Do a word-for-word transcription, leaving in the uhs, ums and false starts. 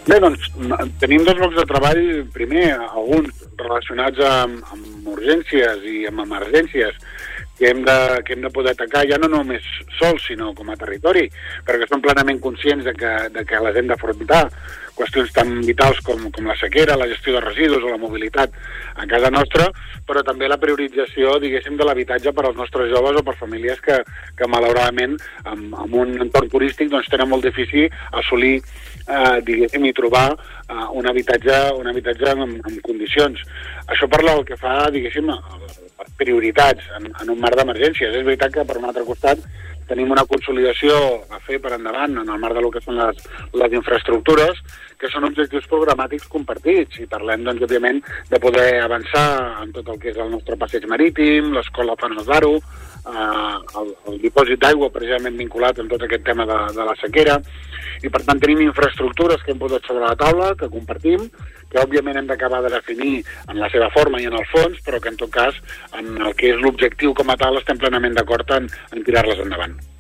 Bé, doncs, tenim dos blocs de treball, primer, alguns relacionats amb, amb urgències i amb emergències, que hem, de, que hem de poder atacar ja no només sols, sinó com a territori, perquè som plenament conscients de que, de que les hem d'afrontar, qüestions tan vitals com, com la sequera, la gestió de residus o la mobilitat a casa nostra, però també la priorització, diguéssim, de l'habitatge per als nostres joves o per famílies que, que malauradament, amb, amb un entorn turístic, doncs tenen molt difícil assolir, eh, diguéssim, i trobar eh, un habitatge, un habitatge en, en condicions. Això parla el que fa, diguéssim, les prioritats en, en un marc d'emergències. És veritat que, per un altre costat, tenim una consolidació a fer per endavant en el marc del que són les, les infraestructures, que són objectius programàtics compartits, i parlem, doncs, òbviament, de poder avançar en tot el que és el nostre passeig marítim, l'escola Fanes d'Aro, eh, el, el dipòsit d'aigua, precisament vinculat amb tot aquest tema de, de la sequera, i per tant tenim infraestructures que hem posat sobre la taula, que compartim, que òbviament hem d'acabar de definir en la seva forma i en el fons, però que en tot cas, en el que és l'objectiu com a tal, estem plenament d'acord en, en tirar-les endavant.